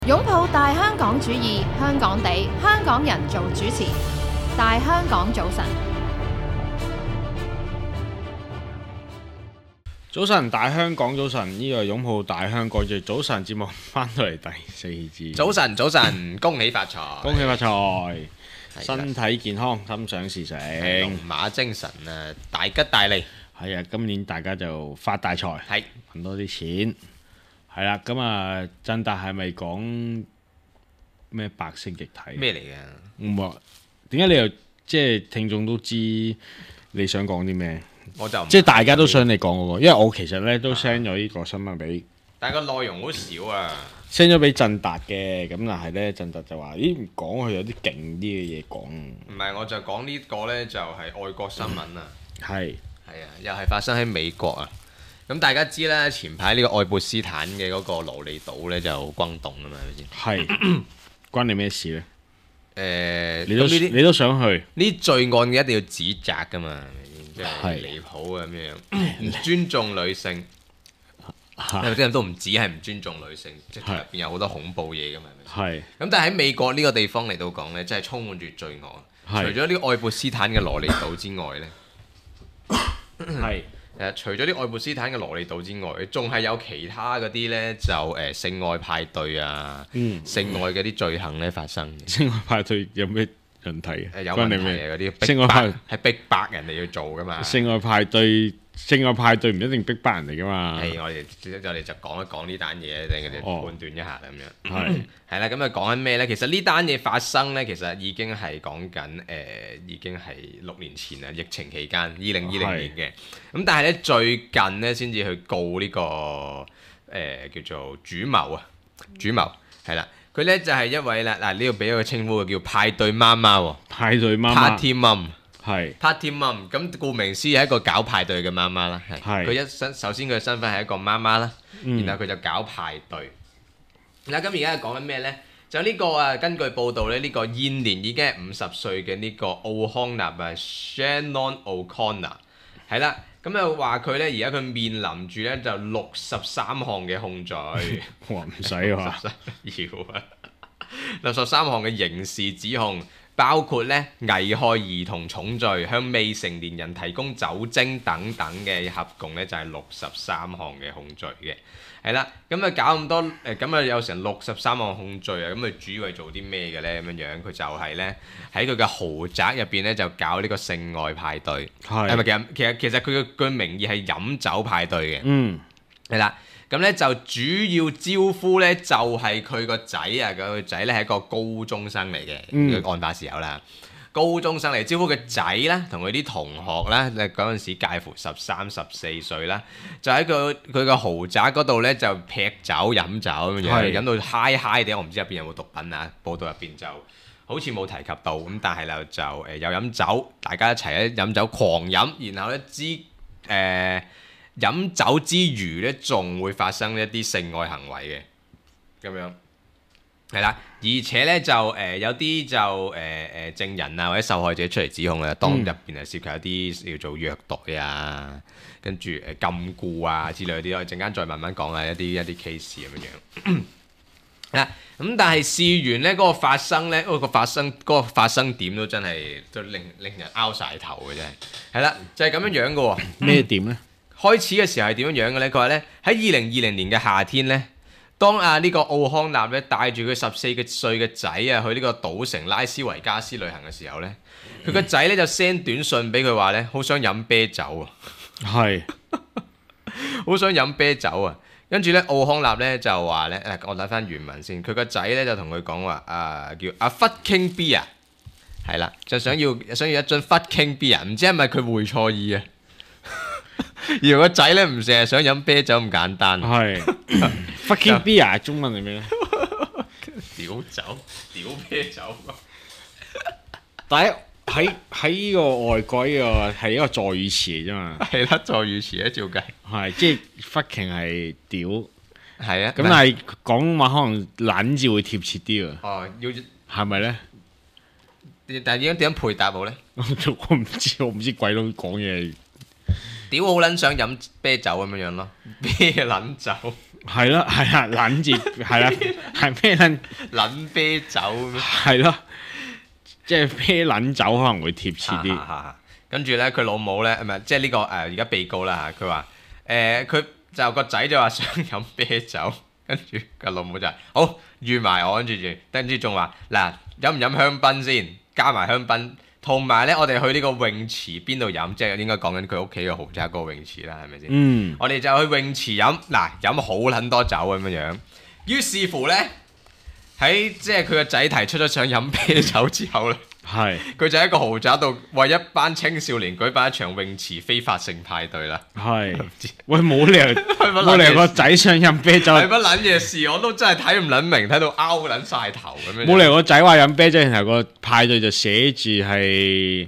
擁抱大香港主義，香港地，香港人做主持。大香港早晨， 早晨，大香港早晨，呢個擁抱大香港嘅早晨節目翻到嚟第四節。 早晨，恭喜發財， 恭喜發財，身體健康，心想事成， 龍馬精神啊，大吉大利。 係啊，今年大家就發大財， 係揾多啲錢。係啦，咁啊，振達係咪講咩白色液體？ 咩嚟嘅？ 唔話點解你又即係聽眾都知你想講啲咩？ 我就即係大家都想你講嗰個，因為我其實咧都 send 咗呢個新聞俾， 但係個內容好少啊。 send 咗俾振達嘅，咁但係咧振達就話：咦，唔講佢有啲勁啲嘅嘢講。 唔係，我就講呢個呢，就係外國新聞啊。 係係啊，又係發生喺美國啊。咁大家知啦，前排呢個愛潑斯坦嘅嗰個羅利島呢，就轟動啊嘛，係咪先？ 係關你咩事咧？你呢都想去？ 啲罪案嘅一定要指責噶嘛，係咪先？即係離譜啊咁樣，唔尊重女性。有啲人都唔止係唔尊重女性，即係入邊有好多恐怖嘢噶嘛，係咪先？ 係咁但係喺美國呢個地方嚟到講呢，真係充滿住罪惡。除咗呢個愛潑斯坦嘅羅利島之外呢， 係除咗啲愛潑斯坦嘅羅利島之外，仲係有其他嗰啲呢，就性愛派對啊，性愛嗰啲罪行呢發生嘅。 性愛派對有咩問題啊？ 有問題關你咩？ 嘅嗰啲性愛派係逼迫人哋要做噶嘛。 性愛派對唔一定逼迫人嚟噶嘛。 係我哋就講一講呢單嘢，等佢哋判斷一下咁樣。 係係啦，咁啊講緊咩呢？其實呢單嘢發生呢，其實已經係講緊已經係6年前啦，疫情期間2020年嘅。咁但係呢，最近呢先至去告呢個叫做主謀啊，主謀係啦。佢呢就係一位啦，嗱呢度俾一個稱呼叫派對媽媽喎， 派對媽媽 Party Mum。 係 Party Mum， 咁顧名思義係一個搞派對嘅媽媽啦，係佢首先佢嘅身份係一個媽媽啦，然後佢就搞派對。嗱咁而家係講緊咩呢？就呢個啊，根據報道咧，呢個現年已經係50歲嘅呢個奧康納啊 Shannon O'Connor 係啦，咁又話佢呢，而家佢面臨住呢就63項嘅控罪， 哇唔使喎， 要啊63項嘅刑事指控。包括咧危害兒童重罪、向未成年人提供酒精等等嘅合共咧就係63項嘅控罪嘅，係啦，咁啊搞咁多咁啊有成63項控罪啊，咁佢主要係做啲咩嘅咧？咁樣樣佢就係咧喺佢嘅豪宅入邊咧就搞呢個性愛派對，係咪其實佢嘅名義係飲酒派對嘅，係啦。咁咧就主要招呼咧就係佢個仔啊，個仔咧係一個高中生嚟嘅，案發時候啦，高中生嚟招呼個仔啦，同佢啲同學啦，嗰陣時介乎13、14歲啦，就喺佢個豪宅嗰度咧就劈酒飲酒咁樣，飲到嗨嗨地，我唔知入邊有冇毒品啊，報道入邊就好似冇提及到，咁但係咧就有飲酒，大家一齊咧飲酒狂飲，然後咧飲酒之餘咧，仲會發生一啲性愛行為嘅，咁樣係啦。而且咧就有啲就證人啊或者受害者出嚟指控啊，當入邊係涉及一啲叫做虐待啊，跟住禁錮啊之類嗰啲，我陣間再慢慢講啊一啲 case 咁樣。咁但係事緣咧嗰個發生咧，嗰個發生點都真係都令人拗晒頭嘅真係，係啦就係咁樣樣嘅喎。 咩點咧？ 開始嘅時候係點樣樣嘅咧？佢話咧喺2020年嘅夏天咧，當呢個奧康納咧帶住佢14歲嘅仔啊去呢個賭城拉斯維加斯旅行嘅時候咧，佢個仔咧就 send 短信俾佢話咧，好想飲啤酒啊，係好想飲啤酒啊。跟住咧奧康納咧就話咧，我睇翻原文先，佢個仔咧就同佢講話叫 A fucking beer， 係啦，就想要一樽 fucking beer， 唔知係咪佢會錯意啊？而個仔咧唔成日想飲啤酒咁簡單， 係 fucking beer 中文係咩咧？ 屌酒，屌啤酒。 但係喺呢個外國呢個係一個助語詞嚟啫嘛。係啦，助語詞咧照計。係即係 fucking 係屌。 係啊。 咁但係講話可能撚字會貼切啲喎。 哦，要係咪咧？ 但係點樣配搭好咧？ 我唔知鬼佬講嘢。 屌好撚想飲啤酒咁樣樣咯，啤撚酒。 係啦，撚字係啦，係咩撚？ 撚啤酒咁樣。 係咯，即係啤撚酒可能會貼切啲。 跟住咧，佢老母咧，唔係即係呢個而家被告啦嚇，佢話佢就個仔就話想飲啤酒，跟住個老母就話好預埋我，跟住仲話嗱飲唔飲香檳先，加埋香檳，同埋咧我哋去呢個泳池邊度飲，即係應該講緊佢屋企嘅豪宅嗰個泳池啦，係咪先？ 嗯， 我哋就去泳池飲，嗱飲好撚多酒咁樣樣。於是乎咧，喺即係佢個仔提出咗想飲啤酒之後咧。 係佢就喺一個豪宅度為一班青少年舉辦一場泳池非法性派對啦。 係，喂冇理由個仔想飲啤酒， 係乜撚嘢事？我都真係睇唔撚明，睇到拗撚晒頭咁樣。 冇理由個仔話飲啤酒，然後個派對就寫住係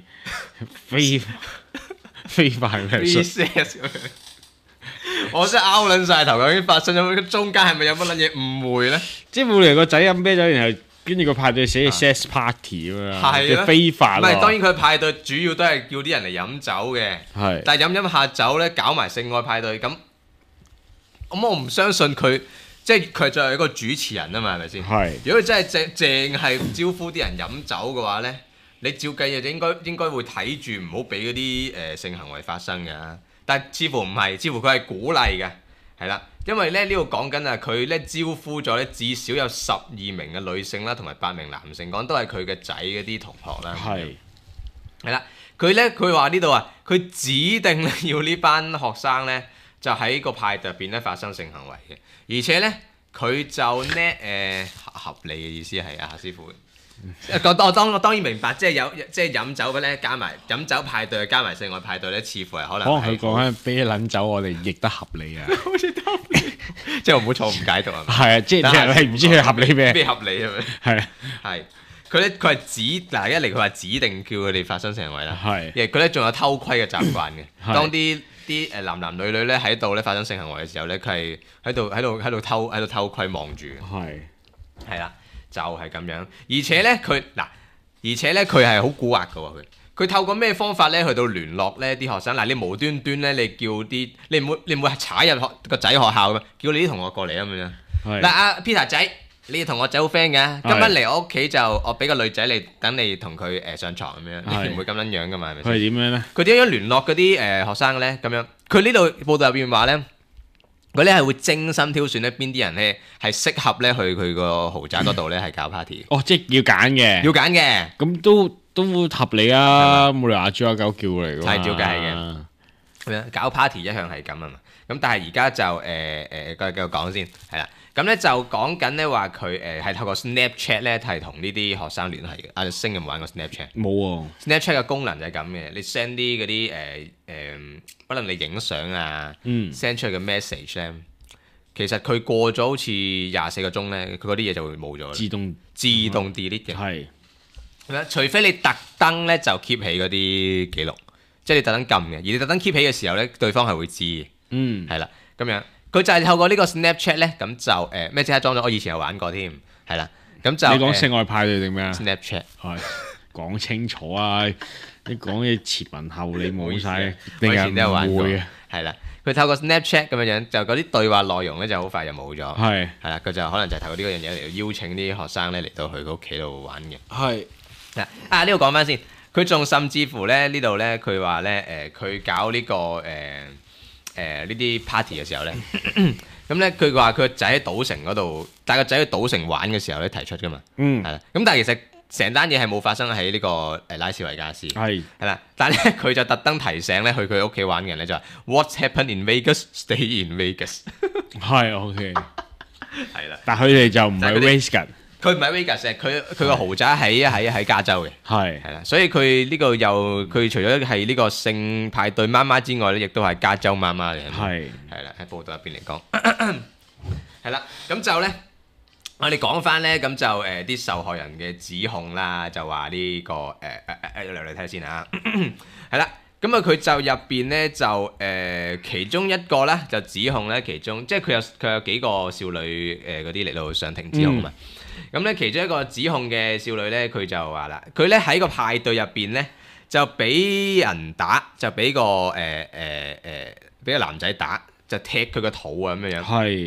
非法嘅。 我真係拗撚晒頭，究竟發生咗中間係咪有乜撚嘢誤會咧？ 即係冇理由個仔飲啤酒，然後。跟住個派對寫住 sex party 咁樣，即係非法。 唔係，當然佢派對主要都係叫啲人嚟飲酒嘅。 係。 但係飲下酒咧，搞埋性愛派對咁我唔相信佢，即係佢就係一個主持人啊嘛，係咪先？ 係。 如果佢真係淨係招呼啲人飲酒嘅話咧，你照計就應該會睇住唔好俾嗰啲性行為發生嘅。但係似乎唔係，似乎佢係鼓勵嘅，係啦。因為咧呢度講緊啊，佢咧招呼咗咧至少有12名嘅女性啦，同埋8名男性，講都係佢嘅仔嗰啲同學啦。係啦，佢話呢度啊，佢指定咧要呢班學生咧就喺個派對入邊咧發生性行為嘅，而且咧佢就咧合理嘅意思係啊，師傅。我當然明白，即係飲酒嘅咧，加埋飲酒派對加埋性愛派對咧，似乎係可能佢講緊啤撚酒，我哋譯得合理啊！ 好似得即係我唔好錯誤解讀啊！ 係啊，即係你唔知佢合理咩？ 咩合理係咪？ 係係佢係一嚟佢話指定叫佢哋發生性行為啦， 係佢咧仲有偷窺嘅習慣嘅。當啲男女咧喺度咧發生性行為嘅時候咧，佢係喺度偷窺望住嘅。係啦。就係咁樣，而且咧佢係好蠱惑嘅喎，佢透過咩方法咧去到聯絡咧啲學生？嗱，你無端端咧你叫啲你唔會踩入個仔學校嘅，叫你啲同學過嚟咁樣。嗱，阿 Peter 仔，你同我仔好 friend 嘅，今晚嚟我屋企就我俾個女仔你等你同佢上床咁樣，你唔會咁樣樣噶嘛？係咪先？ 佢係點樣咧？ 佢點樣聯絡嗰啲學生咧？咁樣佢呢度報道入邊話咧。佢咧係會精心挑選咧邊啲人咧係適合咧去佢個豪宅嗰度咧係搞 party。 哦，即係要揀嘅。 要揀嘅。 咁都合理啊！冇理由阿豬阿狗叫嚟㗎嘛。 係照計嘅。咁樣搞 party 一向係咁啊嘛。咁但係而家就繼續講先，係啦。咁咧就講緊咧話佢係透過 Snapchat 咧係同呢啲學生聯繫嘅。阿星有冇玩過 Snapchat？ 冇喎。 Snapchat 嘅功能就係咁嘅，你 send 啲嗰啲可能你影相啊，send 出去嘅 message 咧，其實佢過咗好似24個鐘咧，佢嗰啲嘢就會冇咗，自動 delete 嘅。係。除非你特登咧就 keep 起嗰啲記錄，即係你特登撳嘅，而你特登 keep 起嘅時候咧，對方係會知嘅。係啦，咁樣。佢就係透過呢個 Snapchat 咧，咁就咩即刻裝咗？我以前有玩過添，係啦，咁就你講性愛派對定咩啊 ？Snapchat 係講清楚啊！你講嘢前文後理冇晒， 我以前都有玩過嘅， 係啦。佢透過 Snapchat 咁樣樣，就嗰啲對話內容咧就好快就冇咗，係啦。佢就可能就係透過呢個樣嘢嚟邀請啲學生咧嚟到佢屋企度玩嘅。係呢度講翻先，佢仲甚至乎咧呢度咧，佢話咧佢搞呢個呢啲 party 嘅時候咧，咁咧佢話佢個仔喺賭城嗰度帶個仔去賭城玩嘅時候咧提出噶嘛，係啦。咁但係其實成單嘢係冇發生喺呢個拉斯維加斯，係啦。但係咧佢就特登提醒咧去佢屋企玩嘅人咧就話 What's happened in Vegas stay in Vegas， 係 OK， 係啦。但佢哋就唔係 Vegas，佢唔係 Vegas， 佢個豪宅喺加州嘅，係啦。所以佢呢個又佢除咗係呢個性派對媽媽之外咧，亦都係加州媽媽嘅，係啦。喺報道入邊嚟講，係啦。咁就咧。我哋講翻咧，咁就啲受害人嘅指控啦，就話呢個嚟睇下先啊，係啦，咁啊佢就入邊咧就其中一個咧就指控咧，其中即係佢有幾個少女嗰啲嚟到上庭指控嘛，咁咧其中一個指控嘅少女咧，佢就話啦，佢咧喺個派對入邊咧就俾人打，就俾個俾個男仔打，就踢佢個肚啊咁樣樣，係。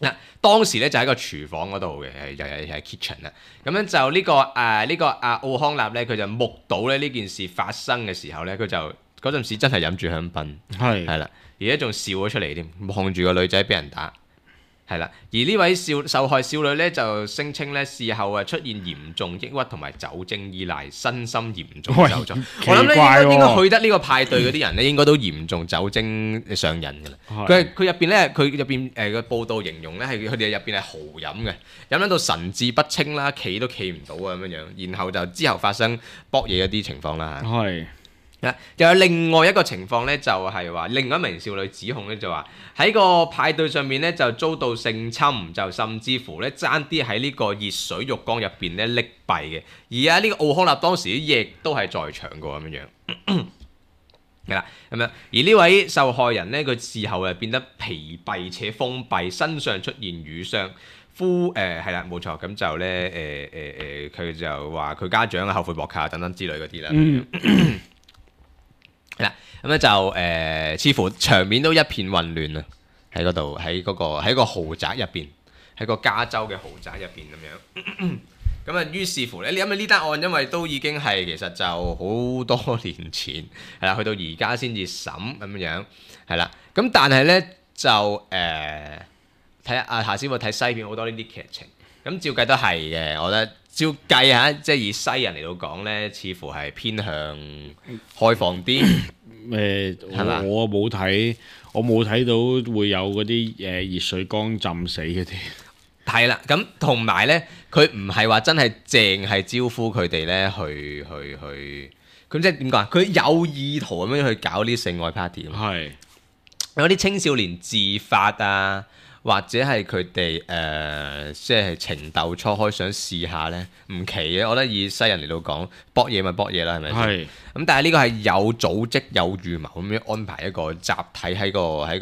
嗱，當時咧就喺個廚房嗰度嘅，又係 kitchen 啦。咁樣就呢個奧康納咧，佢就目睹咧呢件事發生嘅時候咧，佢就嗰陣時真係飲住香檳，係啦，而且仲笑咗出嚟添，望住個女仔俾人打。係啦，而呢位受害少女咧就聲稱咧事後出現嚴重抑鬱同埋酒精依賴，身心嚴重受阻。我諗咧應該去得呢個派對嗰啲人咧，應該都嚴重酒精上癮㗎啦。佢入邊咧，佢入邊個報道形容咧係佢哋入邊係豪飲嘅，飲到神志不清啦，企都企唔到啊咁樣樣。然後就之後發生搏嘢嗰啲情況啦。係。又有另外一個情況咧，就係話另一名少女指控咧，就話喺個派對上面咧就遭到性侵，就甚至乎咧爭啲喺呢個熱水浴缸入邊咧溺斃嘅。而呢個奧康納當時亦都係在場嘅咁樣樣。係啦，咁樣而呢位受害人咧，佢事後係變得疲憊且封閉，身上出現瘀傷。係啦，冇錯，咁就咧佢就話佢家長後悔莫及等等之類嗰啲啦。係啦，咁咧就似乎場面都一片混亂啊！喺嗰度，喺個豪宅入邊，喺個加州嘅豪宅入邊咁樣。咁啊，於是乎咧，因為呢單案因為都已經係其實就好多年前係啦，去到而家先至審咁樣，係啦。咁但係咧就睇下夏師傅睇西片好多呢啲劇情，咁照計都係嘅，我覺得。照計下，即係以西人嚟到講咧，似乎係偏向開放啲。 我冇睇，我冇睇到會有嗰啲熱水缸浸死嗰啲。 係啦，咁同埋咧，佢唔係話真係淨係招呼佢哋咧去，咁即係點講啊？佢有意圖咁樣去搞啲性愛 party。係有啲青少年自發啊。或者係佢哋即係情竇初開想試下咧，唔奇嘅。我覺得以西人嚟到講，搏嘢咪搏嘢啦，係咪先？係。咁但係呢個係有組織、有預謀咁樣安排一個集體喺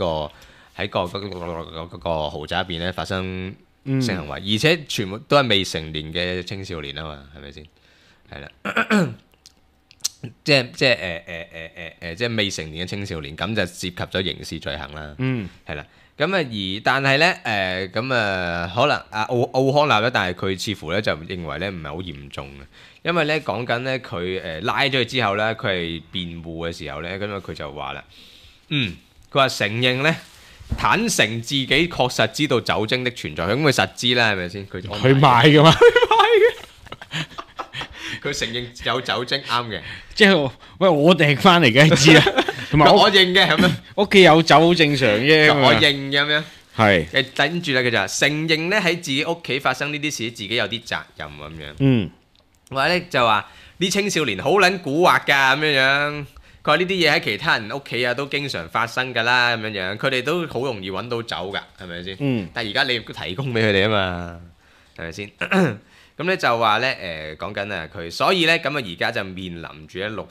個豪宅入邊咧發生性行為，而且全部都係未成年嘅青少年啊嘛，係咪先？係啦。即係未成年嘅青少年，咁就涉及咗刑事罪行啦。係啦。咁啊，但係咧，可能奧康納咧，但係佢似乎咧就認為咧唔係好嚴重嘅，因為咧講緊咧佢拉咗佢之後咧，佢係辯護嘅時候咧，咁啊佢就話啦，佢話承認咧，坦誠自己確實知道酒精的存在，咁佢實知啦，係咪先？佢賣㗎嘛，佢賣嘅。 佢承認有酒精啱嘅， 即係喂我訂翻嚟梗係知啦。同埋我認嘅咁樣， 屋企有酒好正常啫。 我認嘅咁樣， 係。 跟住咧，佢就承認咧喺自己屋企發生呢啲事，自己有啲責任咁樣。或者咧就話啲青少年好撚蠱惑㗎咁樣。佢話呢啲嘢喺其他人屋企啊都經常發生㗎啦咁樣。佢哋都好容易揾到酒㗎，係咪先？但係而家你提供俾佢哋啊嘛，係咪先？咁咧就話咧講緊啊佢，所以咧咁啊而家就面臨住咧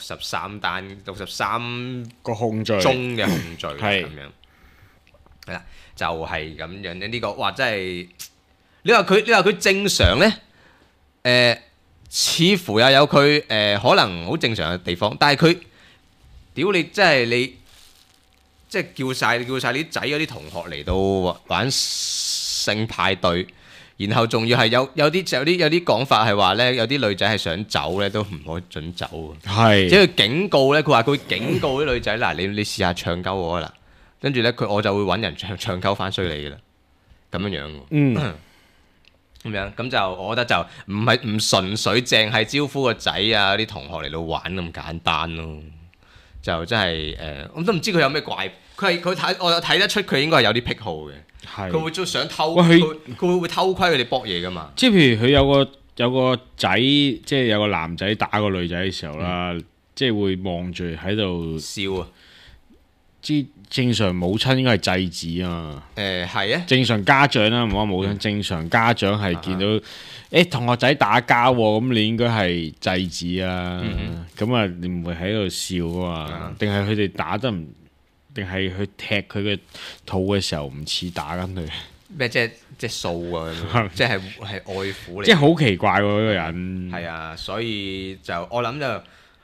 63個控罪宗嘅控罪咁樣，係啦，就係咁樣咧呢個，哇真係你話佢正常咧，似乎又有佢可能好正常嘅地方，但係佢屌你真係你即係叫晒啲仔嗰啲同學嚟到玩性派對。然後仲要係有啲講法係話咧，有啲女仔係想走咧，都唔可以準走喎。係，即係警告咧，佢話佢會警告啲女仔嗱，你試下唱鳩我啦，跟住咧我就會揾人唱鳩翻衰你嘅啦，咁樣樣。咁樣咁就我覺得就唔純粹淨係招呼個仔啊啲同學嚟到玩咁簡單咯，就真係我都唔知佢有咩怪，佢睇我有睇得出佢應該係有啲癖好嘅。佢會想偷，佢會偷窺佢哋搏嘢噶嘛？即係譬如佢有個仔，即係有個男仔打個女仔嘅時候啦，即係會望住喺度笑啊！ 正常母親應該係制止啊嘛。 係啊。正常家長啦，唔好話母親。正常家長係見到同學仔打交喎，咁你應該係制止啊。咁啊，你唔會喺度笑啊嘛？定係佢哋打得唔？定係去踢佢嘅肚嘅時候唔似打緊佢咩？即係掃啊！即係愛撫嚟。 即係好奇怪喎，呢個人。 係啊，所以就我諗就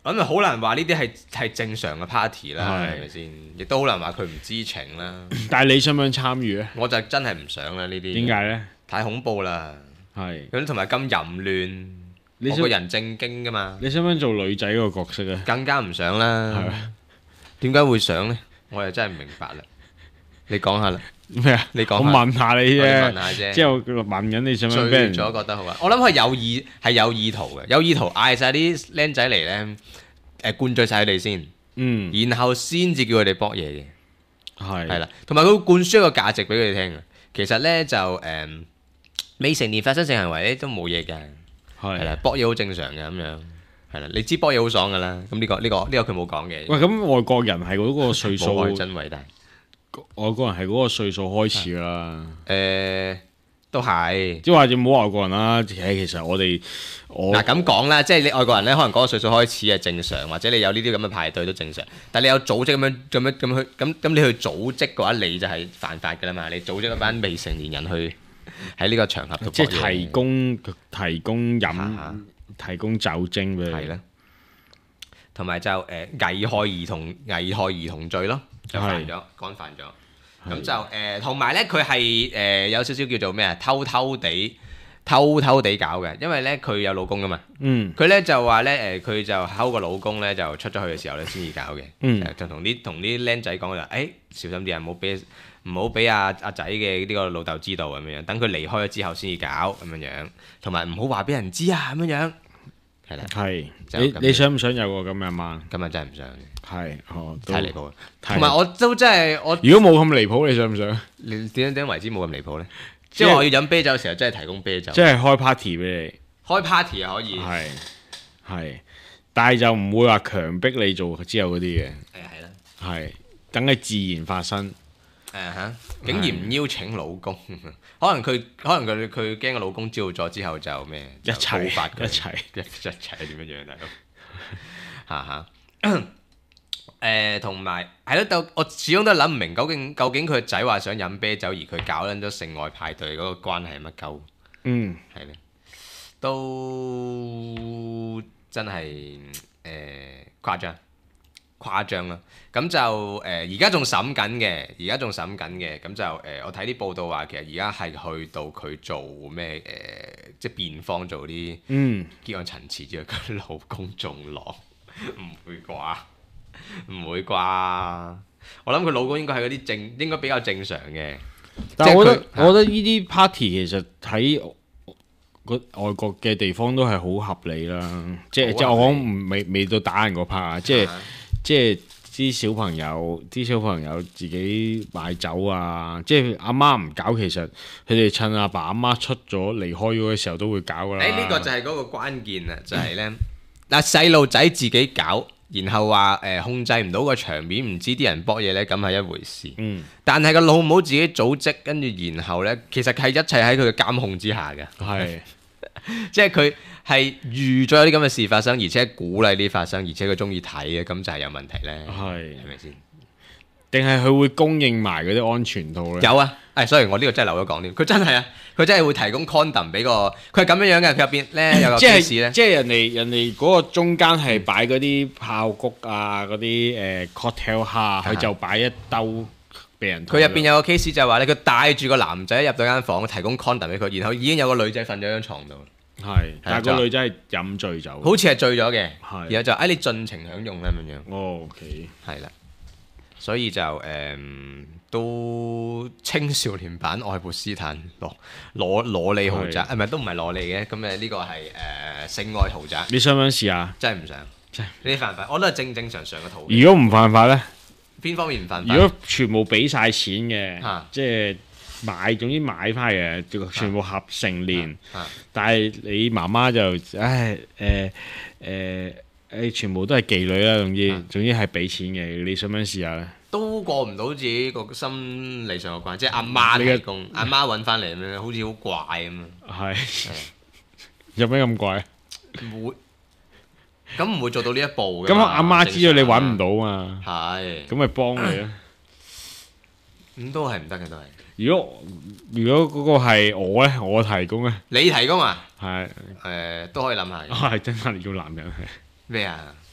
咁啊好難話呢啲係正常嘅 party 啦， 係係咪先？亦都好難話佢唔知情啦。 但係你想唔想參與咧？ 我就真係唔想啦呢啲。 點解咧？ 太恐怖啦！ 係咁同埋咁淫亂， 你想我個人正經噶嘛， 你想唔想做女仔嗰個角色啊？ 更加唔想係啦。 啊點解會想呢？我又真係唔明白啦。你講下啦， 咩啊？ 你講我問下你我問啫， 下啫。 之後問緊你想唔想俾醉人咗覺得好啊！我諗佢有意圖嘅，有意圖嗌晒啲僆仔嚟呢，灌醉晒佢哋先，然後先至叫佢哋搏嘢嘅，係係啦。同埋佢會灌輸一個價值俾佢哋聽嘅。其實呢，就未成年發生性行為咧都冇嘢嘅，係啦係。， 搏嘢好正常嘅咁樣，係啦。你知搏嘢好爽噶啦，咁呢個佢冇講嘅。 喂，咁外國人係嗰個歲數， 冇愛外真偉大。 國人係嗰個歲數開始噶啦。 都係。 即係話唔好外國人啦，其實我嗱咁講啦，即係你外國人咧，可能嗰個歲數開始係正常，或者你有呢啲咁嘅派對都正常。但係你有組織咁你去組織嘅話，你就係犯法㗎啦嘛！你組織一班未成年人去喺呢個場合度即搏嘢， 係提供飲、提供酒精俾你。 係啦，同埋就危害兒童罪咯，就犯咗，干犯咗。咁就同埋咧，佢係有少少叫做咩啊？偷偷地搞嘅，因為咧佢有老公噶嘛。佢咧就話咧佢就睺個老公咧就出咗去嘅時候咧先至搞嘅。就同啲僆仔講就小心啲啊，唔好俾阿仔嘅呢個老豆知道咁樣，等佢離開咗之後先至搞咁樣，同埋唔好話俾人知啊咁樣。係啦， 係就咁樣你想唔想有個咁嘅媽？ 咁啊真係唔想嘅， 係太離譜啦。 太同埋我都真係如果冇咁離譜，你想唔想？ 你點樣為之冇咁離譜咧？即係話我要飲啤酒嘅時候，真係提供啤酒。 即係開 party 俾開 party 又可以。 你，係，但係就唔會話強迫你做之後嗰啲嘅， 係啦。 係等佢自然發生。 竟然唔邀請老公，可能佢驚個老公知道咗之後就咩？ 一齊發佢一齊點樣樣大佬？同埋係咯，我始終都諗唔明究竟佢個仔話想飲啤酒，而佢搞撚咗性愛派對嗰個關係係乜鳩？係咧，都真係誇張啦。咁就而家仲審緊嘅，咁就我睇啲報道話，其實而家係去到佢做咩即係辯方做啲結案陳詞之後，佢老公仲落，唔會啩？唔會啩？我諗佢老公應該係嗰啲應該比較正常嘅。 但係我覺係得呢啲 party 其實喺外國嘅地方都係好合理啦。即係我講未到打人嗰 part 啊，即係啲小朋友自己買酒啊，即係阿媽唔搞，其實佢哋趁阿爸阿媽出咗離開咗嘅時候都會搞噶啦。 呢個就係嗰個關鍵啦，就係呢。嗱細路仔自己搞，然後話控制唔到個場面，唔知啲人搏嘢呢，咁係一回事。但係個老母自己組織，跟住然後呢，其實係一切喺佢嘅監控之下嘅。 係， 即係佢係預咗有啲咁嘅事發生，而且鼓勵啲發生，而且佢中意睇嘅，咁就係有問題呢。係咪先？ 定係佢會供應埋嗰啲安全套呢？ 有啊，所以我呢個真係漏咗講添。佢真係啊，佢真係會提供 condom 俾個，佢係咁樣樣嘅。佢入邊呢有個 case 呢， 即係人哋嗰個中間係擺嗰啲炮谷啊，嗰啲cocktail 蝦，佢就擺一兜俾人。 佢入邊有個 case 就係話咧，佢帶住個男仔入到間房，提供 condom 俾佢，然後已經有個女仔瞓咗張床度。 但係個女仔係飲醉酒， 好似係醉咗嘅。 然後就你盡情享用啦咁樣。 OK， 係啦。所以就都青少年版愛潑斯坦羅利豪宅，係咪都唔係羅利嘅？咁呢個係性愛豪宅。 你想唔想試下？ 真係唔想，呢啲犯法，我都係正常嘅途。 如果唔犯法呢？ 邊方面唔犯法？ 如果全部俾晒錢嘅，即係總之買翻嘅，全部合成年，但係你媽媽就全部都係妓女啦，總之係俾錢嘅，你想唔想試下呢？都過唔到自己個心理上嘅關，即係阿媽提供，阿媽揾翻嚟咁樣，好似好怪咁啊！ 係有咩咁怪？ 唔會，咁唔會做到呢一步嘅。 咁阿媽知道你揾唔到嘛？ 係， 咁咪幫你咯。 咁都係唔得嘅，都係。 如果嗰個係我咧，我提供咧， 你提供啊？ 係都可以諗下。 係真係要男人係咩啊？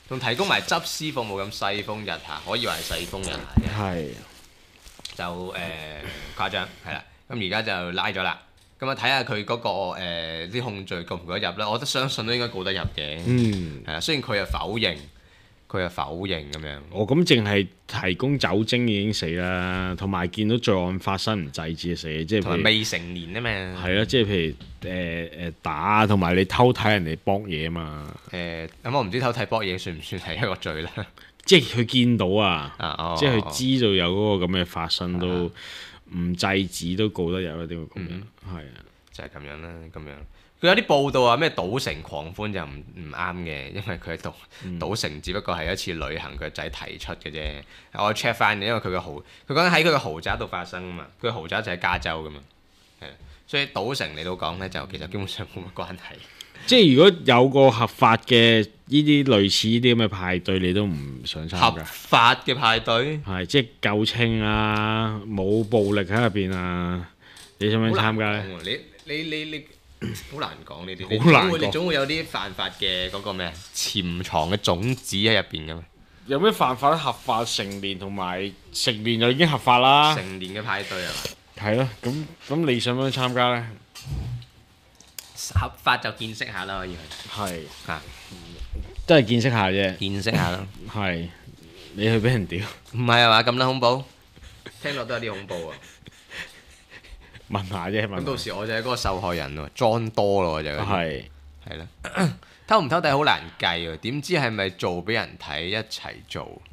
仲提供埋執屍服務，咁世風日下，可以話係世風日下嘅。 係就誇張係啦。咁而家就拉咗啦。咁啊睇下佢嗰個啲控罪告唔告得入啦。我都相信都應該告得入嘅。係啊，雖然佢又否認咁樣。 咁淨係提供酒精已經死啦，同埋見到罪案發生唔制止就死，即係同埋未成年啊嘛。 係啊，即係譬如打，同埋你偷睇人哋搏嘢嘛。 咁我唔知偷睇搏嘢算唔算係一個罪咧？ 即係佢見到啊，即係佢哦知道有嗰個咁嘅發生都唔制止都告得入一啲咁樣，係啊， 就係咁樣啦，咁樣。佢有啲報道話咩賭城狂歡就唔啱嘅，因為佢係賭城只不過係一次旅行，佢個仔提出嘅啫。我 check 翻，因為佢講緊喺佢個豪宅度發生啊嘛，佢個豪宅就喺加州噶嘛，係，所以賭城嚟到講呢，就其實基本上冇乜關係。 即係如果有個合法嘅呢啲類似呢啲咁嘅派對，你都唔想參合加？ 法嘅派對， 係即係夠清啊，冇暴力喺入邊啊，你想唔想參加呢？ 好難講喎你好難講呢啲， 好難講你總會有啲犯法嘅嗰個咩潛藏嘅種子喺入邊噶嘛。 有咩犯法咧？合法成年同埋成年就已經合法啦。 成年嘅派對係嘛？ 係咯，咁你想唔想參加呢？ 合法就見識下啦，可以去係嚇都係見識下啫。 見識下啦。 係你去俾人屌， 唔係啊嘛，咁啦恐怖，聽落都有啲恐怖啊！ 問下啫， 咁到問下。 時我就係嗰個受害人喎，裝多咯我就係係啦。偷唔偷睇好難計喎，點知係咪做俾人睇一齊做？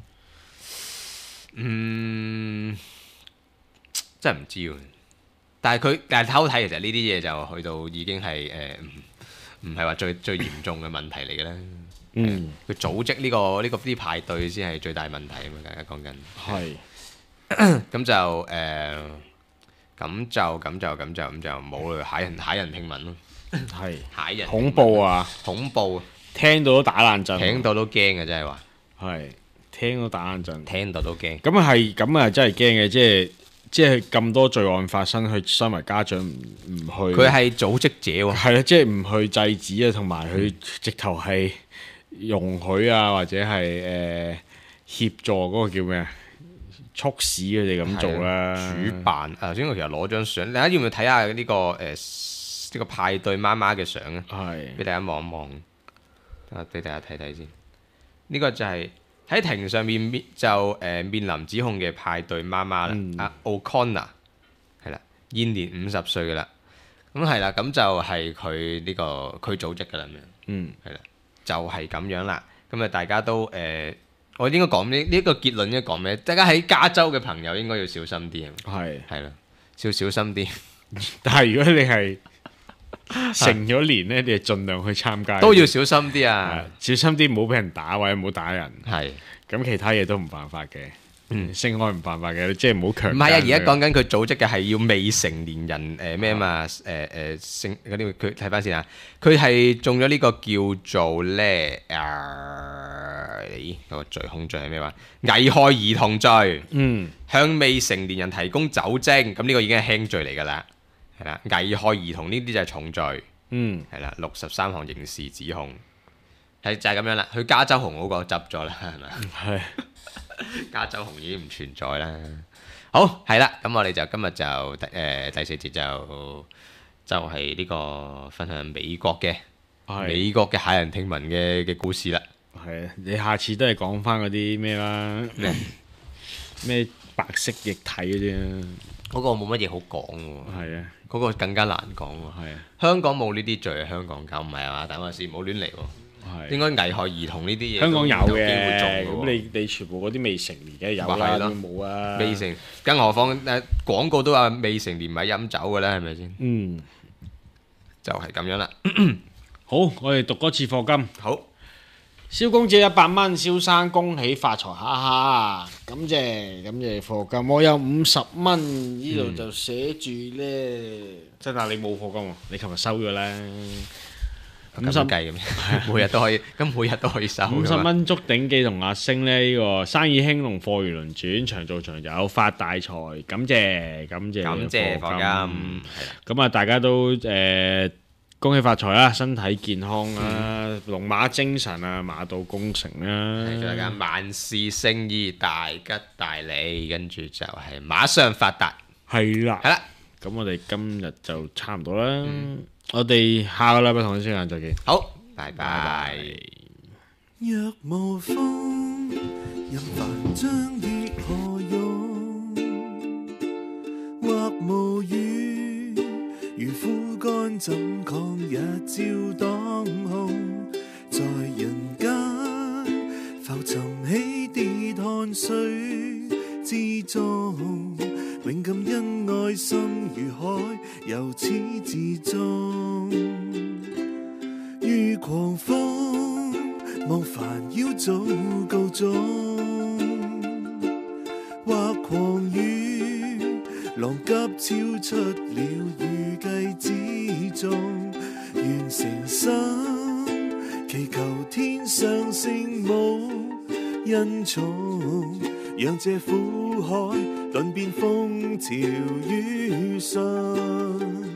真係唔知喎。但係偷睇其實呢啲嘢就去到已經係唔係話最嚴重嘅問題嚟嘅啦。佢組織呢個啲派對先係最大問題啊嘛，大家講緊。 係咁就咁就冇啦，駭人聽聞咯， 係駭人恐怖啊！ 恐怖， 聽到都打冷震。 聽到都驚嘅真係話， 係聽到打冷震。 聽到都驚。 咁啊係，咁啊真係驚嘅，即係咁多罪案發生，佢身為家長唔去。 佢係組織者喎， 係啦，即係唔去制止啊，同埋佢直頭係容許啊，或者係協助嗰個叫咩啊？促使佢哋咁做啦。 主辦頭先我其實攞張相，大家要唔要睇下呢個呢個派對媽媽嘅相啊？ 係俾大家望一望，俾大家睇睇先。呢個就係喺庭上面面臨指控嘅派對媽媽啦，阿 O'Connor 係啦，現年50歲嘅啦。咁係啦，咁就係佢呢個佢組織嘅啦，咁樣係啦，就係咁樣啦。咁啊，大家都我應該講呢個結論應該講咩？大家喺加州嘅朋友應該要小心啲啊！係啦，小心啲。 但係如果你係成咗年呢，你係盡量去參加， 都要小心啲啊！ 小心啲，唔好俾人打或者唔好打人。 係咁，其他嘢都唔犯法嘅。性愛唔犯法嘅，即係唔好強姦。 唔係啊！而家講緊佢組織嘅係要未成年人咩啊嘛？性嗰啲佢睇翻先啊！佢係中咗呢個叫做咧咦嗰個罪控罪係咩話？危害兒童罪。向未成年人提供酒精，咁呢個已經係輕罪嚟㗎啦。係啦，危害兒童呢啲就係重罪。係啦，63項刑事指控係就係咁樣啦。佢加州紅嗰個執咗啦，係咪？ 係。 加州紅已經唔存在啦。好係啦，咁我哋就今日就第4節就係呢個分享美國嘅駭人聽聞嘅故事啦。 係啊，你下次都係講翻嗰啲咩啦？咩白色液體嗰啲啊？ 嗰個冇乜嘢好講喎。 係啊， 嗰個更加難講喎。 係啊， 香港冇呢啲罪，香港搞唔係啊嘛？等陣先，唔好亂嚟喎。應該危害兒童呢啲嘢， 香港有機會嘅。 做咁你全部嗰啲未成年嘅有啦，冇啊。 未成，更何況廣告都話未成年咪飲酒嘅啦，係咪先？就係咁樣啦。 好，我哋讀多次課金。 好， 蕭公子100蚊，蕭生恭喜發財，哈哈！感謝課金，我有50蚊，呢度就寫住呢。真係你冇課金喎，你琴日收咗啦。 50計咁樣，每日都可以，咁每日都可以收。 50蚊捉頂機同阿星呢個生意興隆，貨如輪轉，長做長有，發大財，感謝課金。咁啊，大家都恭喜發財啦，身體健康啦，龍馬精神啊，馬到功成啦， 祝大家萬事勝意，大吉大利，跟住就係馬上發達。 係啦， 係啦， 咁我哋今日就差唔多啦，我哋下個禮拜同一時間再見。 好，拜拜。 若無風，任繁章亦何用？或無雨，如枯乾怎抗日照當空？在人間浮沉起跌汗水之中，永感恩愛心如海，由始至終。於狂風望煩擾早告終，或狂雨浪急超出了預計之中。願誠心祈求天上聖母恩寵，讓這苦海頓變風潮雨順。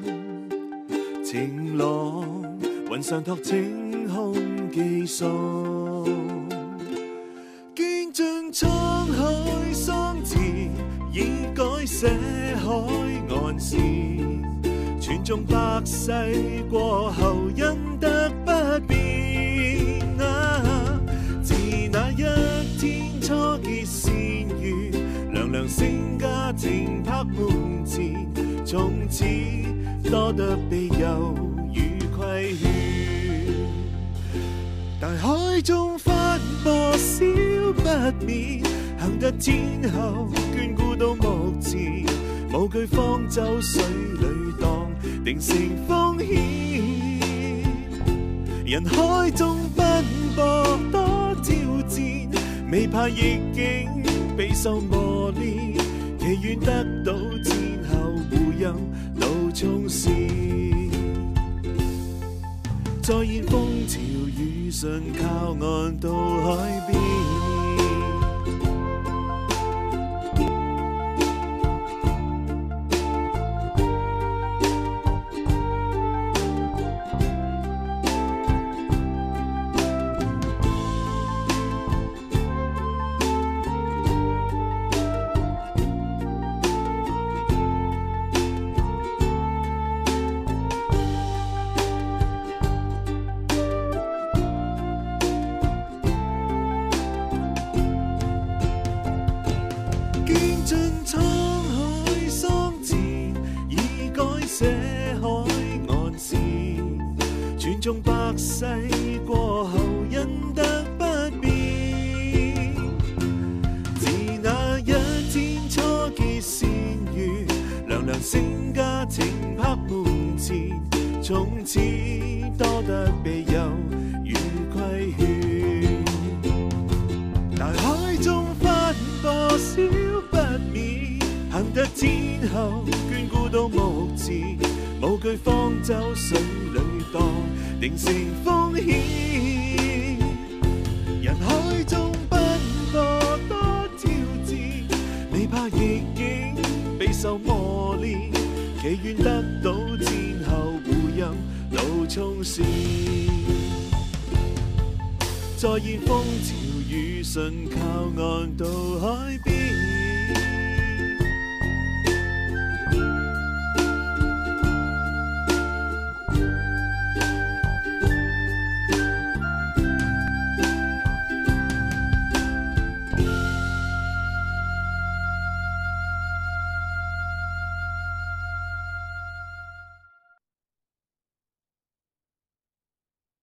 晴朗雲上托晴空寄送，見盡滄海桑田，已改寫海岸線。傳頌百世過後，恩德不變啊！自那一天初結善緣，娘娘聖家庭拍門前，從此多得庇佑與規勸。大海中翻波少不免，幸得天后眷顧到目前，無懼方舟水裏蕩，定成風險。人海中奔波多挑戰，未怕逆境備受磨練，祈願得到天后護蔭路衝線。再現風潮雨順，靠岸到海邊。眾百世過後，恩德不變。自那一天初結善緣，娘娘聖家庭拍門前，從此多得庇佑與規勸。大海中翻波少不免，幸得天后眷顧到目前，無懼方舟水裏蕩，定成風險。人海中奔波多挑戰，未怕逆境備受磨練，祈願得到天后護蔭路衝線。再現風潮雨順，靠岸到海邊。